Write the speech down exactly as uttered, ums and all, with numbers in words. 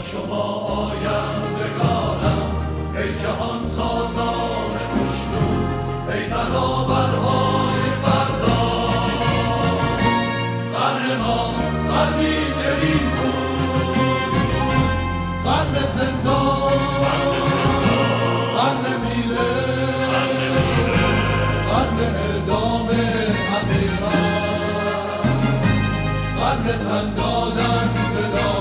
شما آیندگانم، ای جهان سازان خوشرو، ای برابرهای فردا. قرن ما قرنی چنین بود، قرن زندان، قرن میله، قرن اعدام حقیقت، قرن تن دادن به داد.